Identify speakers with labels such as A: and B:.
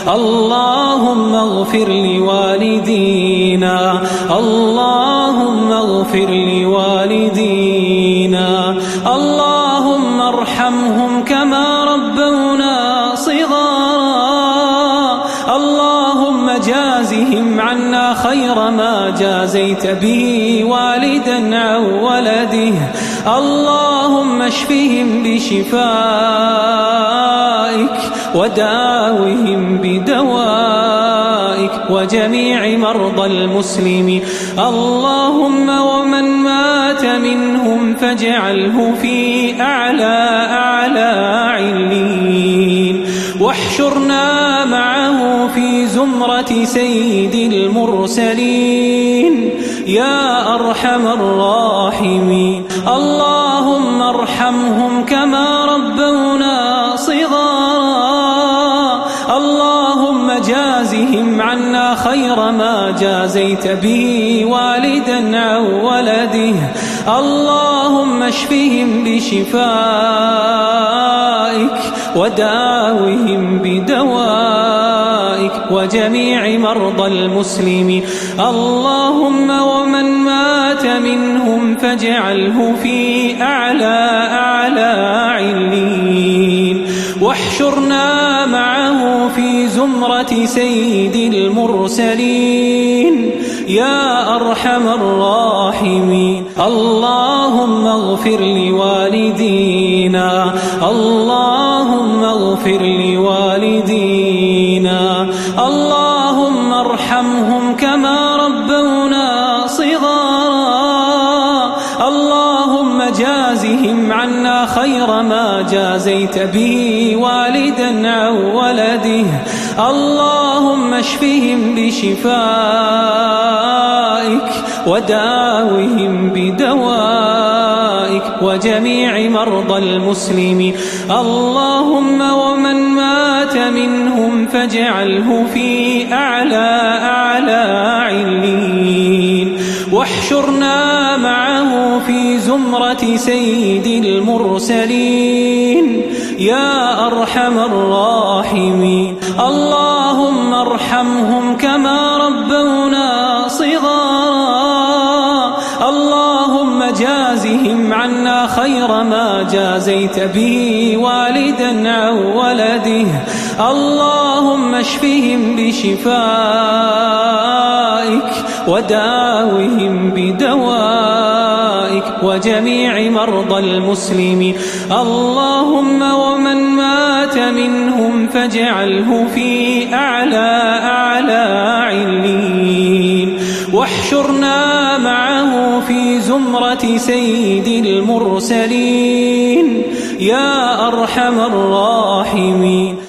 A: اللهم اغفر لوالدينا، اللهم اغفر لوالدينا، اللهم ارحمهم كما ربونا صغارا، اللهم جازهم عنا خير ما جازيت به والدا عن ولده، اللهم اشفهم بشفائك وداوهم بدوائك وجميع مرضى المسلمين. اللهم ومن مات منهم فاجعله في أعلى عليين، واحشرنا معه في زمرة سيد المرسلين يا أرحم الراحمين. اللهم ارحمهم كما ربونا صغارا، اللهم جازهم عنا خير ما جازيت به والدا عن ولده، اللهم اشفهم بشفائك وداوهم بدوائك وجميع مرضى المسلمين. اللهم ومن مات منهم فاجعله في أعلى عليين، واحشرنا معه في زمرة سيد المرسلين يا أرحم الراحمين. اللهم اغفر لوالدينا، اللهم اغفر لوالدينا، اللهم ارحمهم كما ربونا صغارا، اللهم جازهم عنا خير ما جازيت به والدا عن ولده، اللهم اشفهم بشفائك وداوهم بدوائك وجميع مرضى المسلمين. اللهم ومن مات منهم فاجعله في أعلى عليين، واحشرنا معه في زمرة سيد المرسلين يا أرحم الراحمين. اللهم ارحمهم كما ربونا صغارا، اللهم جازهم عنا خير ما جازيت به والدا عن ولده، اللهم اشفهم بشفائك وداوهم بدوائك وجميع مرضى المسلمين. اللهم ومن مات منهم فاجعله في أعلى عليين، واحشرنا معه في زمرة سيد المرسلين يا أرحم الراحمين.